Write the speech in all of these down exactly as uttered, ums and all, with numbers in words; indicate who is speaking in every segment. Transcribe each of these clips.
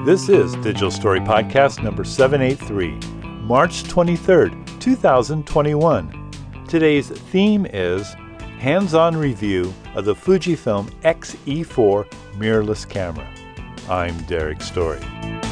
Speaker 1: This is Digital Story Podcast number seven eighty-three, March twenty-third, two thousand twenty-one. Today's theme is hands-on review of the Fujifilm X E four mirrorless camera. I'm Derek Story.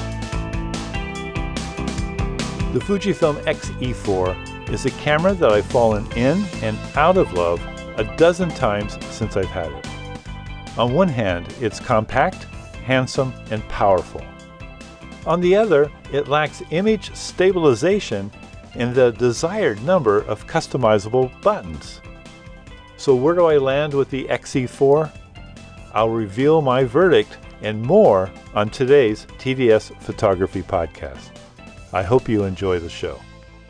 Speaker 1: The Fujifilm X E four is a camera that I've fallen in and out of love a dozen times since I've had it. On one hand, it's compact, handsome, and powerful. On the other, it lacks image stabilization and the desired number of customizable buttons. So where do I land with the X E four? I'll reveal my verdict and more on today's T D S Photography Podcast. I hope you enjoy the show.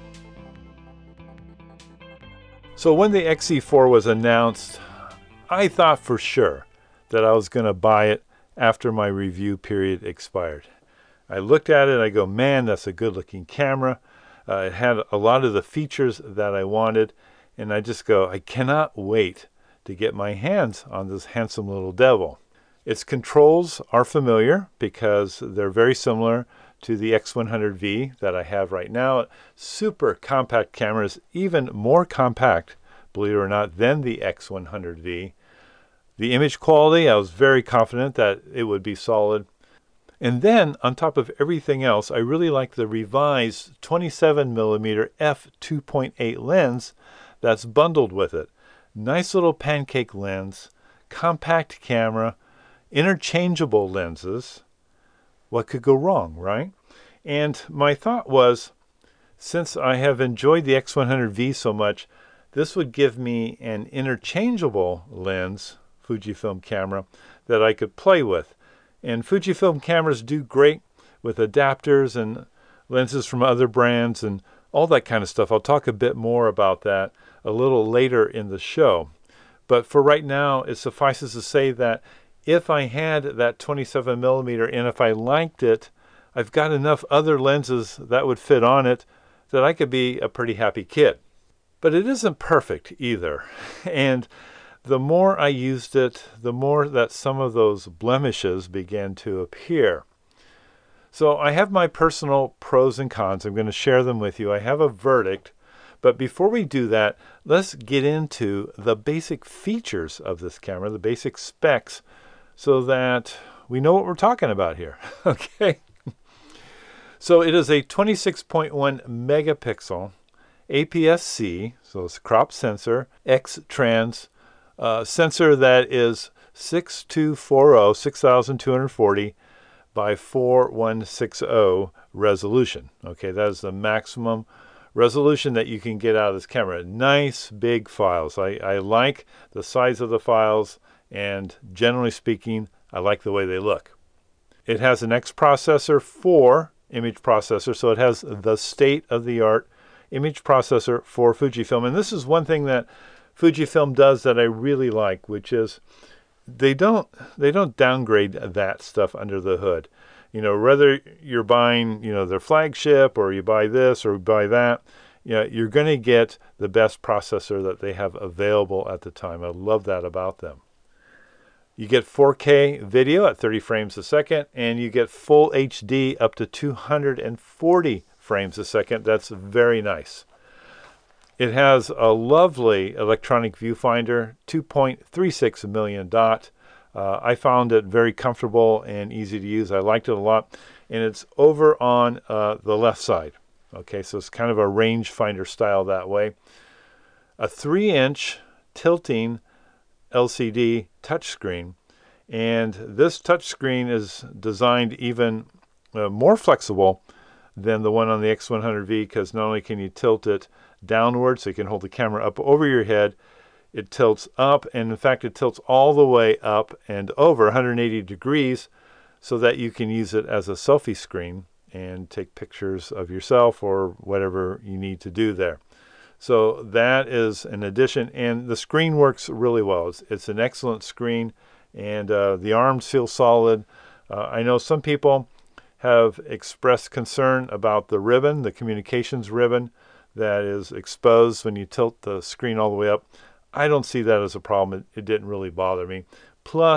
Speaker 1: So when the X E four was announced, I thought for sure that I was going to buy it after my review period expired. I looked at it, I go, man, that's a good-looking camera. Uh, it had a lot of the features that I wanted, and I just go, I cannot wait to get my hands on this handsome little devil. Its controls are familiar because they're very similar to the X one hundred V that I have right now. Super compact cameras, even more compact, believe it or not, than the X one hundred V. The image quality, I was very confident that it would be solid. And then, on top of everything else, I really like the revised twenty-seven millimeter f two point eight lens that's bundled with it. Nice little pancake lens, compact camera, interchangeable lenses. What could go wrong, right? And my thought was, since I have enjoyed the X one hundred V so much, this would give me an interchangeable lens, Fujifilm camera, that I could play with. And Fujifilm cameras do great with adapters and lenses from other brands and all that kind of stuff. I'll talk a bit more about that a little later in the show. But for right now, it suffices to say that if I had that twenty-seven millimeter and if I liked it, I've got enough other lenses that would fit on it that I could be a pretty happy kid. But it isn't perfect either. And the more I used it, the more that some of those blemishes began to appear. So I have my personal pros and cons. I'm going to share them with you. I have a verdict. But before we do that, let's get into the basic features of this camera, the basic specs, so that we know what we're talking about here. Okay. So it is a twenty-six point one megapixel A P S C, so it's a crop sensor, X-Trans, Uh, sensor that is six two forty, six thousand two hundred forty by four one sixty resolution. Okay, that is the maximum resolution that you can get out of this camera. Nice big files. I, I like the size of the files, and generally speaking, I like the way they look. It has an X processor four image processor, so it has the state-of-the-art image processor for Fujifilm. And this is one thing that Fujifilm does that I really like, which is they don't they don't downgrade that stuff under the hood. You know, whether you're buying, you know, their flagship or you buy this or you buy that, you know, you're going to get the best processor that they have available at the time. I love that about them. You get four K video at thirty frames a second, and you get full H D up to two hundred forty frames a second. That's very nice. It has a lovely electronic viewfinder, two point three six million dot. Uh, I found it very comfortable and easy to use. I liked it a lot. And it's over on uh, the left side. Okay, so it's kind of a rangefinder style that way. A three inch tilting L C D touchscreen. And this touchscreen is designed even uh, more flexible than the one on the X one hundred V, because not only can you tilt it downward so you can hold the camera up over your head, it tilts up, and in fact it tilts all the way up and over one hundred eighty degrees so that you can use it as a selfie screen and take pictures of yourself or whatever you need to do there. So that is an addition, and the screen works really well. It's, it's an excellent screen, and uh, the arms feel solid. Uh, I know some people have expressed concern about the ribbon, the communications ribbon that is exposed when you tilt the screen all the way up. I don't see that as a problem. It, it didn't really bother me. Plus,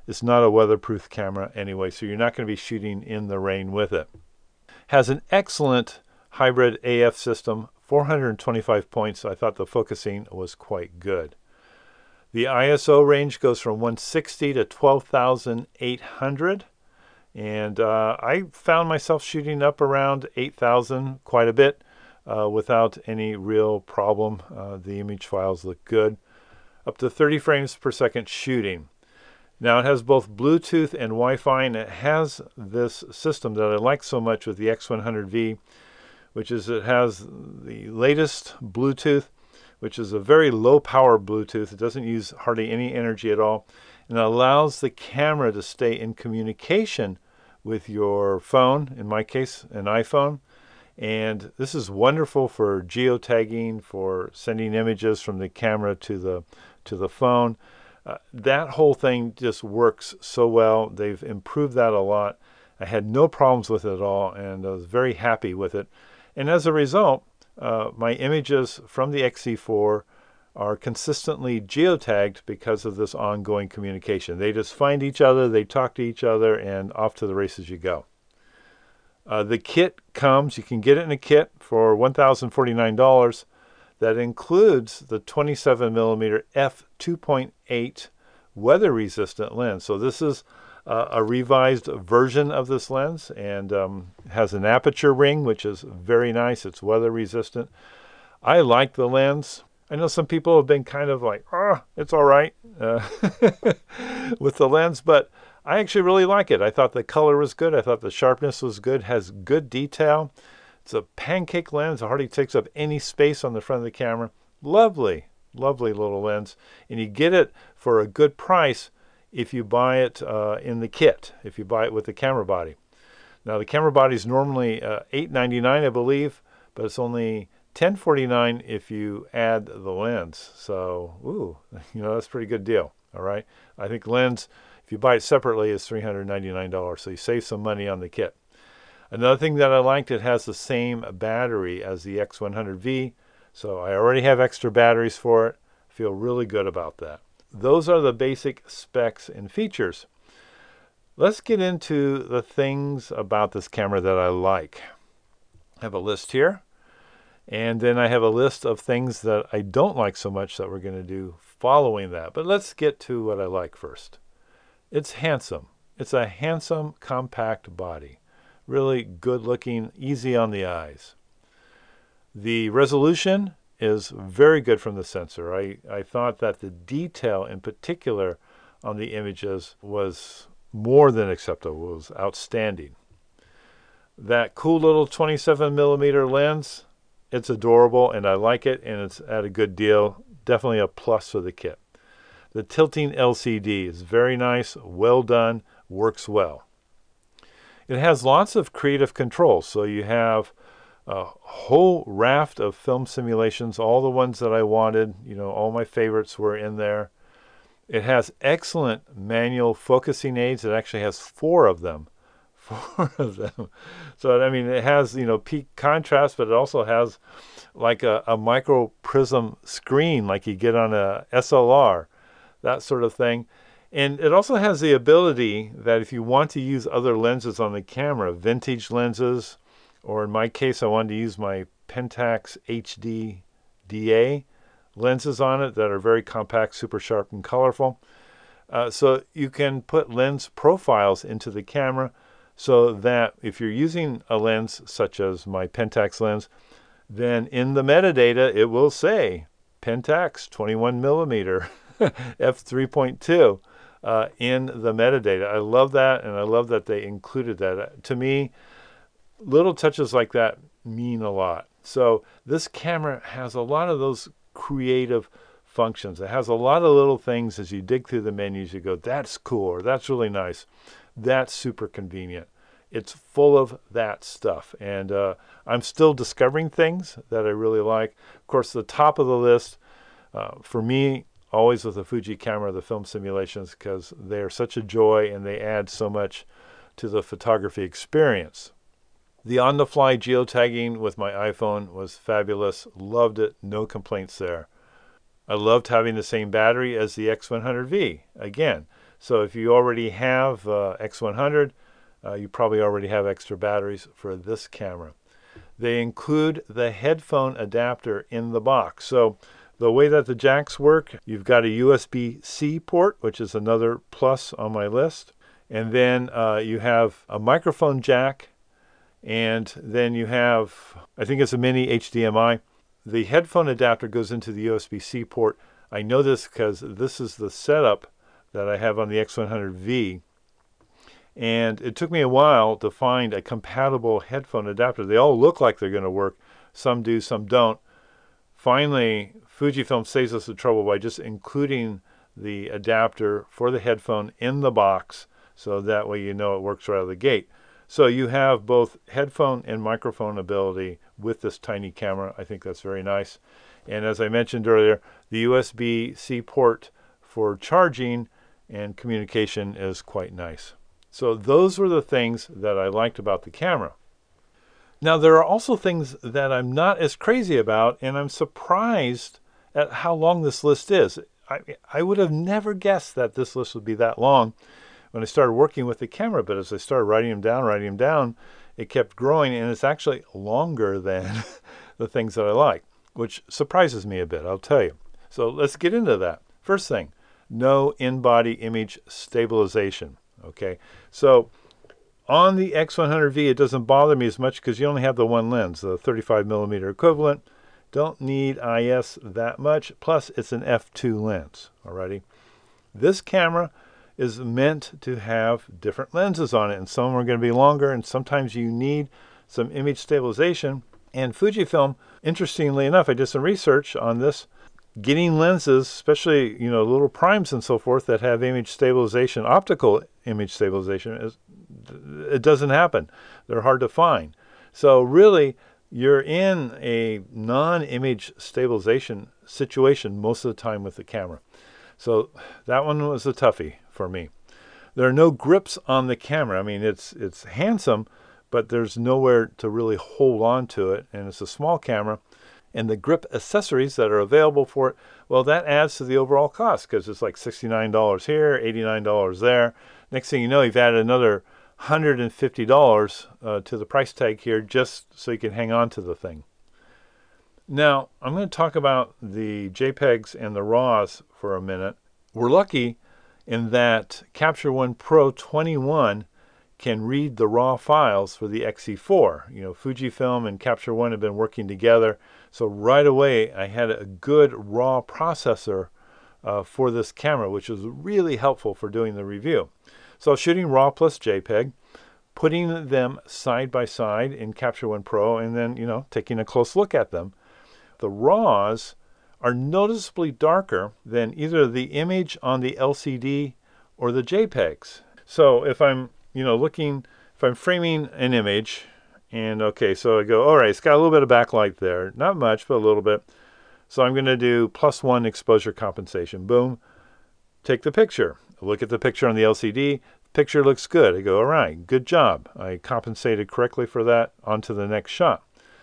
Speaker 1: It's not a weatherproof camera anyway, so you're not going to be shooting in the rain with it. Has an excellent hybrid A F system, four hundred twenty-five points. I thought the focusing was quite good. The I S O range goes from one sixty to twelve thousand eight hundred. And uh, I found myself shooting up around eight thousand quite a bit uh, without any real problem. Uh, the image files look good. Up to thirty frames per second shooting. Now it has both Bluetooth and Wi-Fi, and it has this system that I like so much with the X one hundred V, which is it has the latest Bluetooth, which is a very low power Bluetooth. It doesn't use hardly any energy at all, and it allows the camera to stay in communication with your phone, in my case an iPhone. And this is wonderful for geotagging, for sending images from the camera to the to the phone. Uh, that whole thing just works so well. They've improved that a lot. I had no problems with it at all, and I was very happy with it. And as a result, uh, my images from the X Z four are consistently geotagged because of this ongoing communication. They just find each other, they talk to each other, and off to the races you go. Uh, the kit comes, you can get it in a kit for one thousand forty-nine dollars. That includes the twenty-seven millimeter f two point eight weather-resistant lens. So this is uh, a revised version of this lens, and um, has an aperture ring, which is very nice. It's weather-resistant. I like the lens. I know some people have been kind of like, oh, it's all right uh, with the lens, but I actually really like it. I thought the color was good. I thought the sharpness was good, has good detail. It's a pancake lens. It hardly takes up any space on the front of the camera. Lovely, lovely little lens. And you get it for a good price if you buy it uh, in the kit, if you buy it with the camera body. Now, the camera body is normally uh, eight ninety-nine, I believe, but it's only ten forty-nine if you add the lens. So, ooh, you know, that's a pretty good deal. All right. I think lens, if you buy it separately, is three hundred ninety-nine dollars. So you save some money on the kit. Another thing that I liked, it has the same battery as the X one hundred V. So I already have extra batteries for it. Feel really good about that. Those are the basic specs and features. Let's get into the things about this camera that I like. I have a list here. And then I have a list of things that I don't like so much that we're going to do following that. But let's get to what I like first. It's handsome. It's a handsome, compact body. Really good looking, easy on the eyes. The resolution is very good from the sensor. I, I thought that the detail in particular on the images was more than acceptable. It was outstanding. That cool little twenty-seven millimeter lens, it's adorable, and I like it, and it's at a good deal. Definitely a plus for the kit. The tilting L C D is very nice, well done, works well. It has lots of creative controls, so you have a whole raft of film simulations, all the ones that I wanted. You know, all my favorites were in there. It has excellent manual focusing aids. It actually has four of them. Four of them. So, I mean, it has, you know, peak contrast, but it also has like a, a micro prism screen like you get on a S L R, that sort of thing. And it also has the ability that if you want to use other lenses on the camera, vintage lenses, or in my case, I wanted to use my Pentax H D D A lenses on it that are very compact, super sharp, and colorful. Uh, so you can put lens profiles into the camera so that if you're using a lens such as my Pentax lens, then in the metadata it will say Pentax twenty-one millimeter f three point two. Uh, in the metadata. I love that, and I love that they included that. To me, little touches like that mean a lot. So this camera has a lot of those creative functions. It has a lot of little things as you dig through the menus, you go, that's cool, or that's really nice. That's super convenient. It's full of that stuff. And uh, I'm still discovering things that I really like. Of course, the top of the list, uh, for me, always with the Fuji camera, the film simulations, because they are such a joy and they add so much to the photography experience. The on-the-fly geotagging with my iPhone was fabulous. Loved it. No complaints there. I loved having the same battery as the X one hundred V. Again, So if you already have uh, X one hundred, uh, you probably already have extra batteries for this camera. They include the headphone adapter in the box. So the way that the jacks work, you've got a U S B C port, which is another plus on my list. And then uh, you have a microphone jack, and then you have, I think it's a mini H D M I. The headphone adapter goes into the U S B C port. I know this because this is the setup that I have on the X one hundred V. And it took me a while to find a compatible headphone adapter. They all look like they're going to work. Some do, some don't. Finally, Fujifilm saves us the trouble by just including the adapter for the headphone in the box, so that way you know it works right out of the gate. So you have both headphone and microphone ability with this tiny camera. I think that's very nice. And as I mentioned earlier, the U S B C port for charging and communication is quite nice. So those were the things that I liked about the camera. Now, there are also things that I'm not as crazy about, and I'm surprised at how long this list is. I, I would have never guessed that this list would be that long when I started working with the camera, but as I started writing them down, writing them down, it kept growing, and it's actually longer than the things that I like, which surprises me a bit, I'll tell you. So let's get into that. First thing, no in-body image stabilization. Okay, so on the X one hundred V, it doesn't bother me as much because you only have the one lens, the thirty-five millimeter equivalent. Don't need I S that much. Plus, it's an f two lens. Alrighty, this camera is meant to have different lenses on it, and some are going to be longer, and sometimes you need some image stabilization. And Fujifilm, interestingly enough, I did some research on this. Getting lenses, especially, you know, little primes and so forth that have image stabilization, optical image stabilization, is, it doesn't happen. They're hard to find. So really, you're in a non-image stabilization situation most of the time with the camera. So that one was a toughie for me. There are no grips on the camera. I mean, it's it's handsome, but there's nowhere to really hold on to it, and it's a small camera. And the grip accessories that are available for it, well, that adds to the overall cost because it's like sixty-nine dollars here, eighty-nine dollars there. Next thing you know, you've added another one hundred fifty dollars uh, to the price tag here just so you can hang on to the thing. Now, I'm going to talk about the JPEGs and the RAWs for a minute. We're lucky in that Capture One Pro twenty-one can read the raw files for the X E four. You know, Fujifilm and Capture One have been working together. So right away, I had a good raw processor uh, for this camera, which was really helpful for doing the review. So I was shooting RAW plus JPEG, putting them side by side in Capture One Pro, and then, you know, taking a close look at them. The RAWs are noticeably darker than either the image on the L C D or the JPEGs. So if I'm, you know, looking, if I'm framing an image, and okay, so I go, all right, it's got a little bit of backlight there. Not much, but a little bit. So I'm going to do plus one exposure compensation. Boom. Take the picture. Look at the picture on the L C D. Picture looks good. I go, all right, good job. I compensated correctly for that. On to the next shot.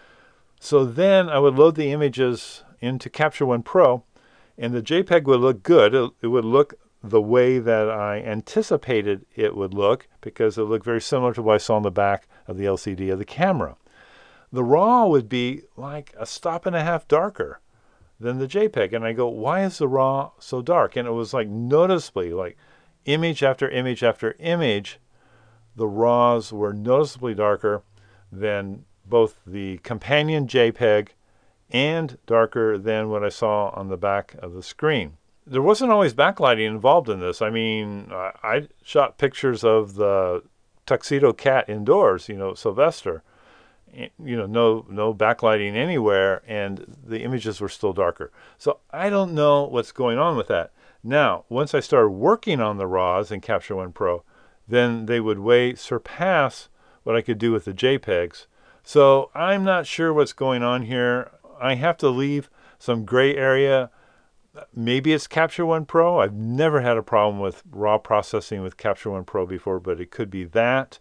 Speaker 1: So then I would load the images into Capture One Pro, and the JPEG would look good. It, it would look the way that I anticipated it would look because it looked very similar to what I saw on the back of the L C D of the camera. The RAW would be like a stop and a half darker than the JPEG. And I go, why is the RAW so dark? And it was like noticeably, like image after image after image, the RAWs were noticeably darker than both the companion JPEG and darker than what I saw on the back of the screen. There wasn't always backlighting involved in this. I mean, I shot pictures of the tuxedo cat indoors, you know, Sylvester. You know, no no backlighting anywhere, and the images were still darker. So I don't know what's going on with that. Now, once I started working on the RAWs in Capture One Pro, then they would way surpass what I could do with the JPEGs. So I'm not sure what's going on here. I have to leave some gray area. Maybe it's Capture One Pro. I've never had a problem with RAW processing with Capture One Pro before, but it could be that.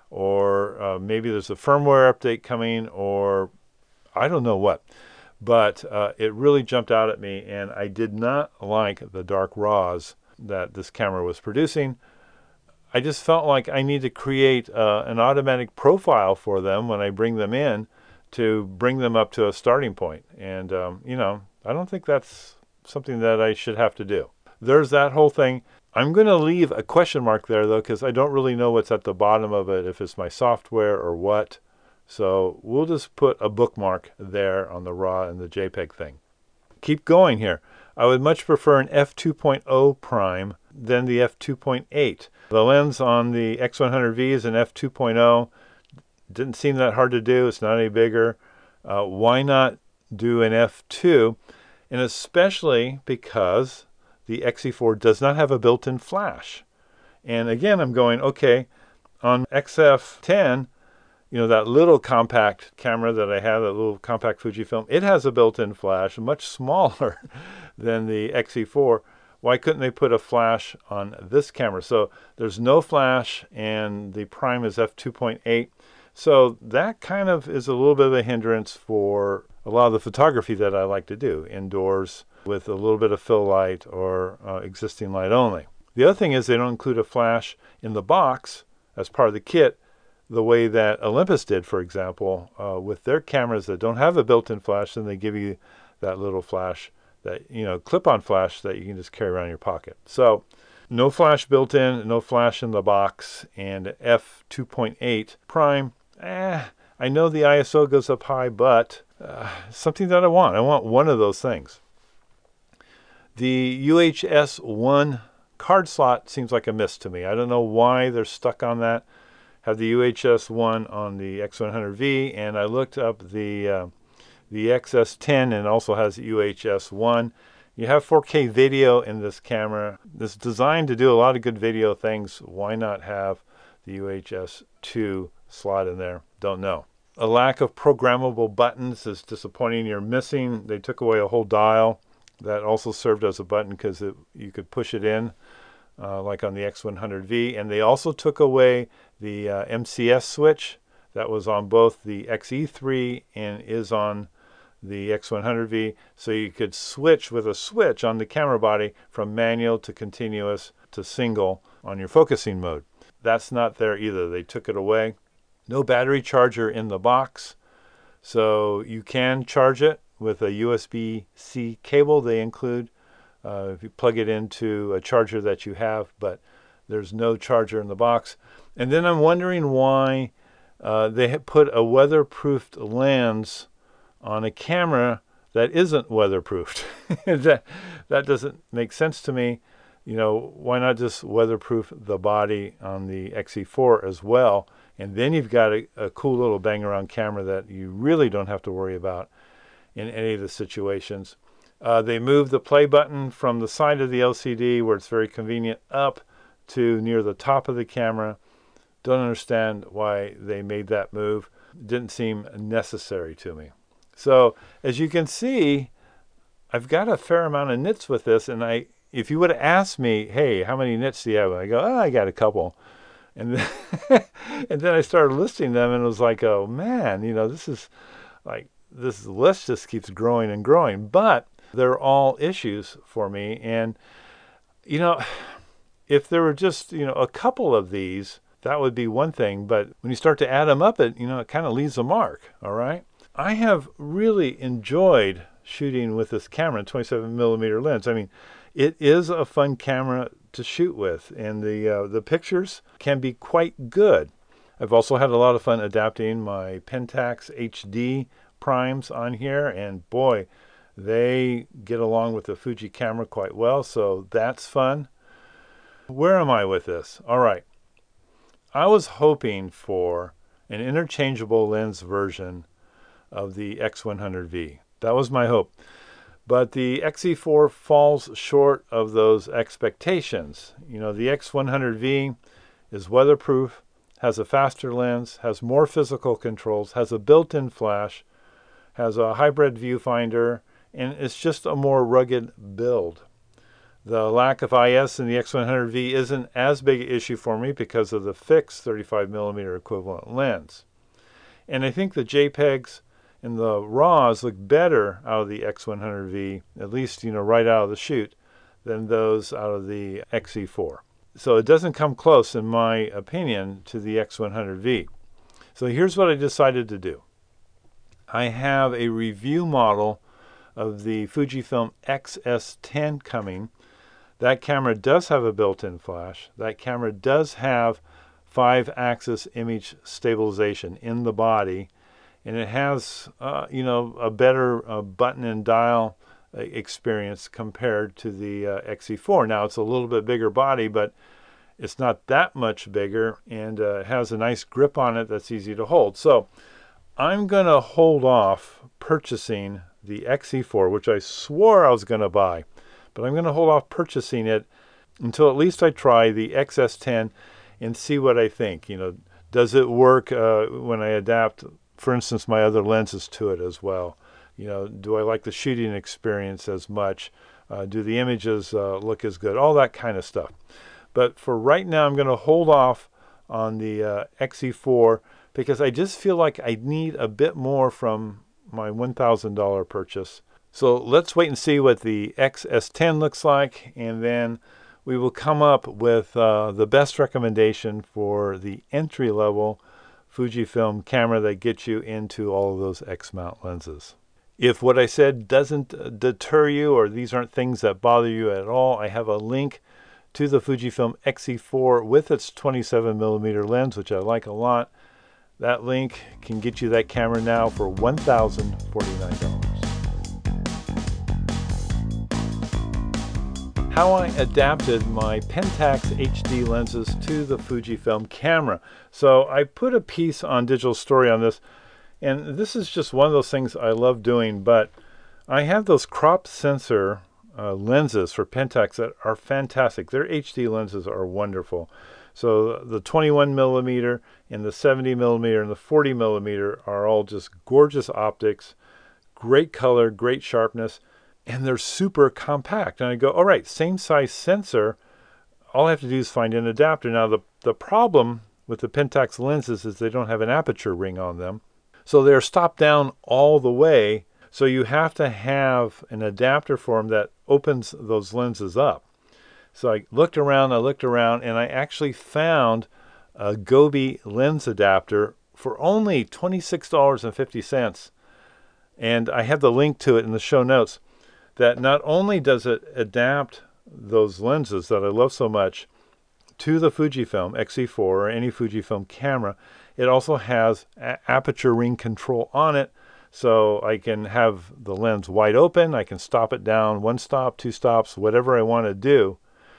Speaker 1: Or uh, maybe there's a firmware update coming, or I don't know what. But uh, it really jumped out at me, and I did not like the dark RAWs. that this camera was producing. I just felt like I need to create uh, an automatic profile for them when I bring them in to bring them up to a starting point. And, um, you know, I don't think that's something that I should have to do. There's that whole thing. I'm going to leave a question mark there, though, because I don't really know what's at the bottom of it, if it's my software or what. So we'll just put a bookmark there on the RAW and the JPEG thing. Keep going here. I would much prefer an f two point oh prime than the f two point eight. The lens on the X one hundred V is an f two point oh. Didn't seem that hard to do. It's not any bigger. Uh, why not do an f two? And especially because the X E four does not have a built-in flash. And again, I'm going, okay, on X F ten, you know, that little compact camera that I have, that little compact Fujifilm, it has a built-in flash, much smaller than the X E four. Why couldn't they put a flash on this camera? So there's no flash, and the prime is f two point eight. So that kind of is a little bit of a hindrance for a lot of the photography that I like to do indoors with a little bit of fill light or uh, existing light only. The other thing is they don't include a flash in the box as part of the kit, the way that Olympus did, for example, uh, with their cameras that don't have a built-in flash, and they give you that little flash, that, you know, clip-on flash that you can just carry around in your pocket. So no flash built in, no flash in the box, and f two point eight prime. Eh, I know the I S O goes up high, but uh, something that I want. I want one of those things. The U H S one card slot seems like a miss to me. I don't know why they're stuck on that. Have the U H S one on the X one hundred V, and I looked up the uh, the X S ten, and also has U H S one. You have four K video in this camera. It's designed to do a lot of good video things. Why not have the U H S two slot in there? Don't know. A lack of programmable buttons is disappointing. You're missing, they took away a whole dial that also served as a button because you could push it in uh, like on the X one hundred V. And they also took away the uh, M C S switch that was on both the X E three and is on the X one hundred V. So you could switch with a switch on the camera body from manual to continuous to single on your focusing mode. That's not there either. They took it away. No battery charger in the box, so you can charge it with a U S B C cable they include uh, if you plug it into a charger that you have, but there's no charger in the box. And then I'm wondering why uh, they had put a weatherproofed lens on a camera that isn't weatherproofed. that, that doesn't make sense to me. You know, why not just weatherproof the body on the X E four as well? And then you've got a, a cool little bang-around camera that you really don't have to worry about in any of the situations. Uh, they moved the play button from the side of the L C D, where it's very convenient, up to near the top of the camera. Don't understand why they made that move. Didn't seem necessary to me. So as you can see, I've got a fair amount of nits with this, and I, if you would have asked me, hey, how many nits do you have? I go, oh, I got a couple. And then, and then I started listing them, and it was like, oh man, you know, this is like, this list just keeps growing and growing. But they're all issues for me. And, you know, if there were just, you know, a couple of these, that would be one thing. But when you start to add them up, it, you know, it kind of leaves a mark. All right. I have really enjoyed shooting with this camera, twenty-seven millimeter lens. I mean, it is a fun camera to shoot with, and the uh, the pictures can be quite good. I've also had a lot of fun adapting my Pentax H D primes on here, and boy, they get along with the Fuji camera quite well, so that's fun. Where am I with this? All right. I was hoping for an interchangeable lens version of the X one hundred V. That was my hope. But the X E four falls short of those expectations. You know, the X one hundred V is weatherproof, has a faster lens, has more physical controls, has a built-in flash, has a hybrid viewfinder, and it's just a more rugged build. The lack of I S in the X one hundred V isn't as big an issue for me because of the fixed thirty-five millimeter equivalent lens. And I think the JPEGs and the RAWs look better out of the X one hundred V, at least, you know, right out of the chute, than those out of the X E four. So it doesn't come close, in my opinion, to the X one hundred V. So here's what I decided to do. I have a review model of the Fujifilm X S ten coming. That camera does have a built-in flash. That camera does have five-axis image stabilization in the body, and it has, uh, you know, a better uh, button and dial experience compared to the uh, X E four. Now it's a little bit bigger body, but it's not that much bigger, and uh, it has a nice grip on it that's easy to hold. So I'm going to hold off purchasing the X E four, which I swore I was going to buy, but I'm going to hold off purchasing it until at least I try the X S ten and see what I think. You know, does it work uh, when I adapt, for instance, my other lenses to it as well? You know, do I like the shooting experience as much? Uh, do the images uh, look as good? All that kind of stuff. But for right now, I'm going to hold off on the uh, X E four because I just feel like I need a bit more from my one thousand dollar purchase. So let's wait and see what the X S ten looks like, and then we will come up with uh, the best recommendation for the entry-level Fujifilm camera that gets you into all of those X-mount lenses. If what I said doesn't deter you, or these aren't things that bother you at all, I have a link to the Fujifilm X E four with its twenty-seven millimeter lens, which I like a lot. That link can get you that camera now for one thousand forty-nine dollars. How I adapted my Pentax H D lenses to the Fujifilm camera. So I put a piece on Digital Story on this, and this is just one of those things I love doing, but I have those crop sensor uh, lenses for Pentax that are fantastic. Their H D lenses are wonderful. So the twenty-one millimeter and the seventy millimeter and the forty millimeter are all just gorgeous optics, great color, great sharpness, and they're super compact. And I go, all right, same size sensor. All I have to do is find an adapter. Now, the, the problem with the Pentax lenses is they don't have an aperture ring on them. So they're stopped down all the way. So you have to have an adapter for them that opens those lenses up. So I looked around, I looked around, and I actually found a Gobi lens adapter for only twenty-six dollars and fifty cents. And I have the link to it in the show notes. That not only does it adapt those lenses that I love so much to the Fujifilm X E four or any Fujifilm camera, it also has a aperture ring control on it, so I can have the lens wide open, I can stop it down one stop, two stops, whatever I want to do.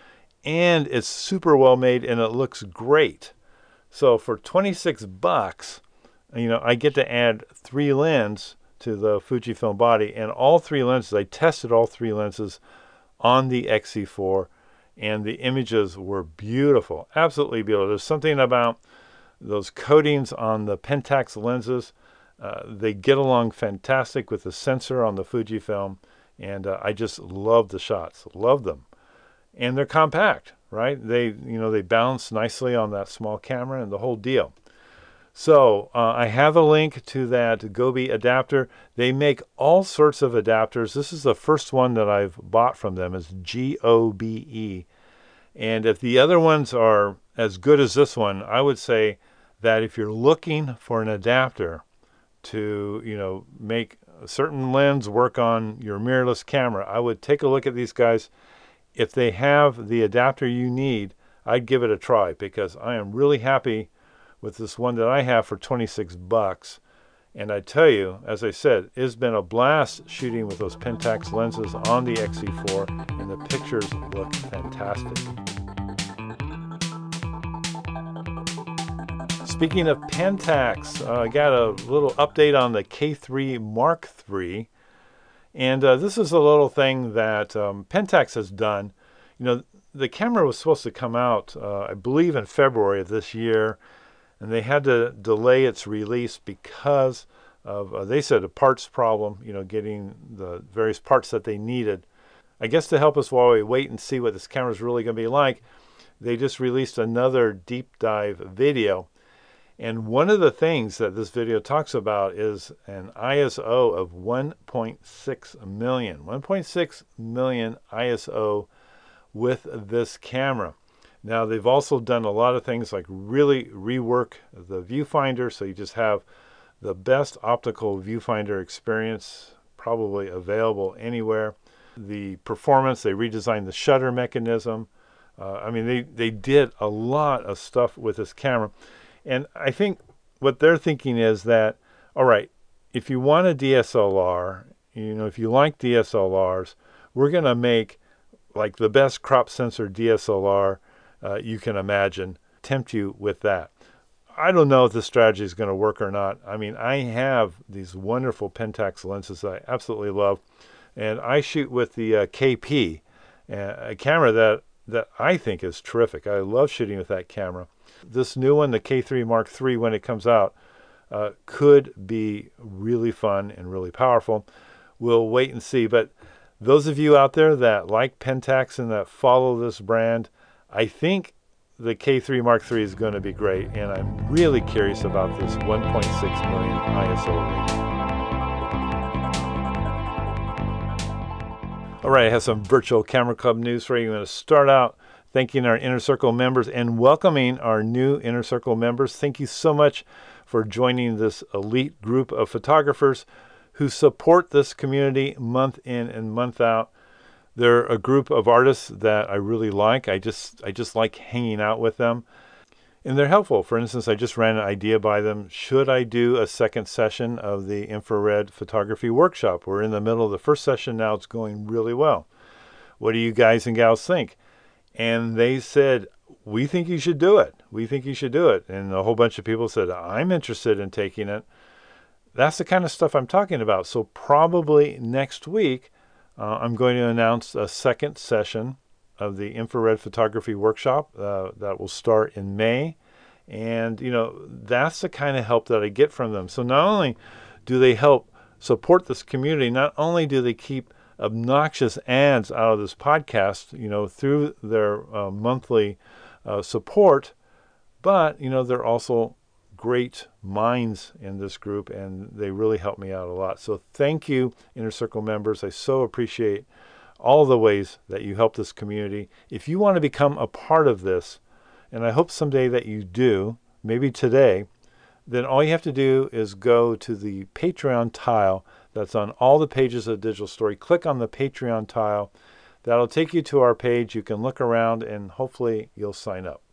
Speaker 1: And it's super well made and it looks great. So for twenty-six bucks, you know, I get to add three lenses to the Fujifilm body, and all three lenses, I tested all three lenses on the X E four, and the images were beautiful, absolutely beautiful. There's something about those coatings on the Pentax lenses. Uh, they get along fantastic with the sensor on the Fujifilm, and uh, I just love the shots, love them. And they're compact, right? They, you know, they balance nicely on that small camera and the whole deal. So uh, I have a link to that Gobi adapter. They make all sorts of adapters. This is the first one that I've bought from them. It's G O B E. And if the other ones are as good as this one, I would say that if you're looking for an adapter to, you know, make a certain lens work on your mirrorless camera, I would take a look at these guys. If they have the adapter you need, I'd give it a try, because I am really happy with this one that I have for twenty-six bucks. And I tell you, as I said, it's been a blast shooting with those Pentax lenses on the X E four, and the pictures look fantastic. Speaking of Pentax, uh, I got a little update on the K three Mark three. And uh, this is a little thing that um, Pentax has done. You know, the camera was supposed to come out, uh, I believe, in February of this year, and they had to delay its release because of, uh, they said, a parts problem, you know, getting the various parts that they needed. I guess to help us while we wait and see what this camera is really going to be like, they just released another deep dive video. And one of the things that this video talks about is an I S O of one point six million. one point six million I S O with this camera. Now, they've also done a lot of things like really rework the viewfinder, so you just have the best optical viewfinder experience probably available anywhere. The performance, they redesigned the shutter mechanism. Uh, I mean, they, they did a lot of stuff with this camera. And I think what they're thinking is that, all right, if you want a D S L R, you know, if you like D S L Rs, we're going to make like the best crop sensor D S L R uh, you can imagine, tempt you with that. I don't know if this strategy is going to work or not. I mean, I have these wonderful Pentax lenses that I absolutely love, and I shoot with the uh, K P, uh, a camera that, that I think is terrific. I love shooting with that camera. This new one, the K three Mark three, when it comes out, uh, could be really fun and really powerful. We'll wait and see. But those of you out there that like Pentax and that follow this brand, I think the K three Mark three is going to be great, and I'm really curious about this one point six million I S O rating. All right, I have some Virtual Camera Club news for you. I'm going to start out thanking our Inner Circle members and welcoming our new Inner Circle members. Thank you so much for joining this elite group of photographers who support this community month in and month out. They're a group of artists that I really like. I just I just like hanging out with them. And they're helpful. For instance, I just ran an idea by them. Should I do a second session of the infrared photography workshop? We're in the middle of the first session now. It's going really well. What do you guys and gals think? And they said, we think you should do it. We think you should do it. And a whole bunch of people said, I'm interested in taking it. That's the kind of stuff I'm talking about. So probably next week, uh, I'm going to announce a second session of the infrared photography workshop uh, that will start in May. And, you know, that's the kind of help that I get from them. So not only do they help support this community, not only do they keep obnoxious ads out of this podcast, you know, through their uh, monthly uh, support, but, you know, they're also great minds in this group, and they really help me out a lot. So thank you, Inner Circle members. I so appreciate all the ways that you help this community. If you want to become a part of this, and I hope someday that you do, maybe today, then all you have to do is go to the Patreon tile that's on all the pages of Digital Story. Click on the Patreon tile. That'll take you to our page. You can look around, and hopefully you'll sign up.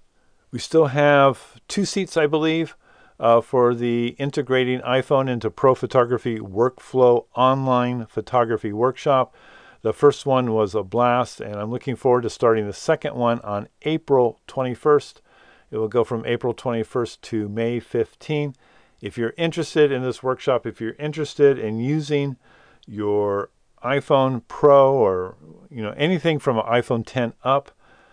Speaker 1: We still have two seats, I believe, uh, for the Integrating iPhone into Pro Photography Workflow online photography workshop. The first one was a blast, and I'm looking forward to starting the second one on April twenty-first. It will go from April twenty-first to May fifteenth. If you're interested in this workshop, if you're interested in using your iPhone Pro or you know anything from an iPhone ten up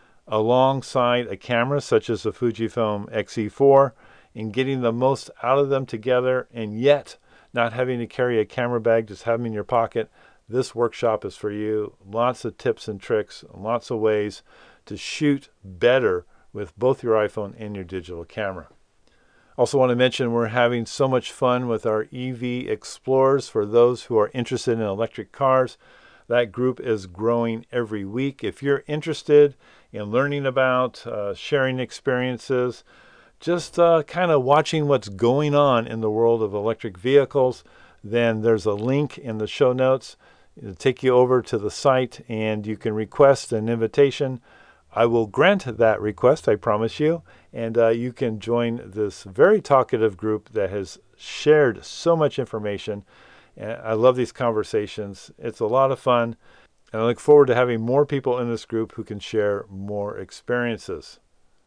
Speaker 1: alongside a camera such as the Fujifilm X E four and getting the most out of them together and yet not having to carry a camera bag, just have them in your pocket, this workshop is for you. Lots of tips and tricks, lots of ways to shoot better with both your iPhone and your digital camera. Also want to mention we're having so much fun with our E V Explorers for those who are interested in electric cars. That group is growing every week. If you're interested in learning about, uh, sharing experiences, just uh, kind of watching what's going on in the world of electric vehicles, then there's a link in the show notes. It'll take you over to the site and you can request an invitation. I will grant that request, I promise you, and uh, you can join this very talkative group that has shared so much information. And I love these conversations. It's a lot of fun, and I look forward to having more people in this group who can share more experiences.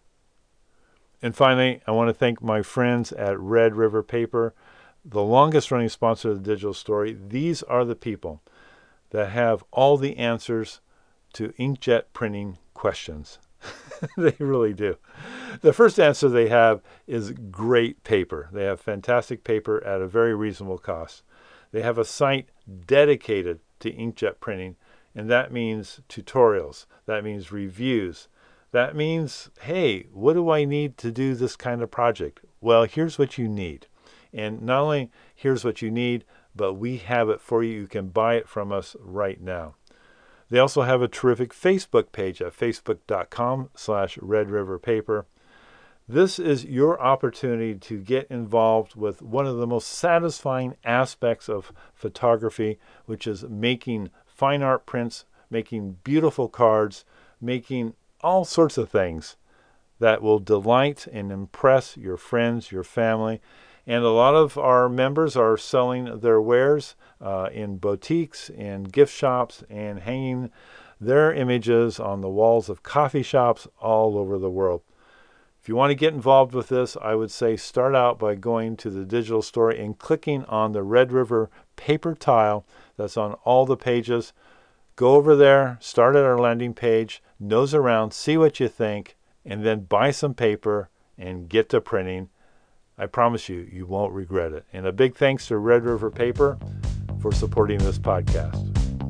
Speaker 1: And finally, I want to thank my friends at Red River Paper, the longest running sponsor of the Digital Story. These are the people that have all the answers to inkjet printing questions. They really do. The first answer they have is great paper. They have fantastic paper at a very reasonable cost. They have a site dedicated to inkjet printing, and that means tutorials. That means reviews. That means, hey, what do I need to do this kind of project? Well, here's what you need. And not only here's what you need, but we have it for you. You can buy it from us right now. They also have a terrific Facebook page at facebook.com slash Red River Paper. This is your opportunity to get involved with one of the most satisfying aspects of photography, which is making fine art prints, making beautiful cards, making all sorts of things that will delight and impress your friends, your family. And a lot of our members are selling their wares uh, in boutiques and gift shops and hanging their images on the walls of coffee shops all over the world. If you want to get involved with this, I would say start out by going to the digital store and clicking on the Red River paper tile that's on all the pages. Go over there, start at our landing page, nose around, see what you think, and then buy some paper and get to printing. I promise you, you won't regret it. And a big thanks to Red River Paper for supporting this podcast.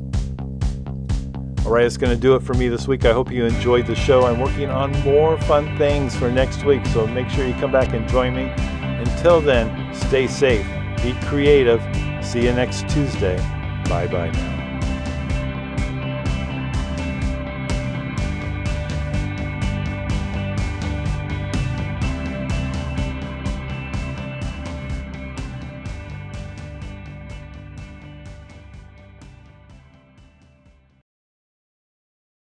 Speaker 1: All right, it's going to do it for me this week. I hope you enjoyed the show. I'm working on more fun things for next week, so make sure you come back and join me. Until then, stay safe, be creative. See you next Tuesday. Bye-bye now.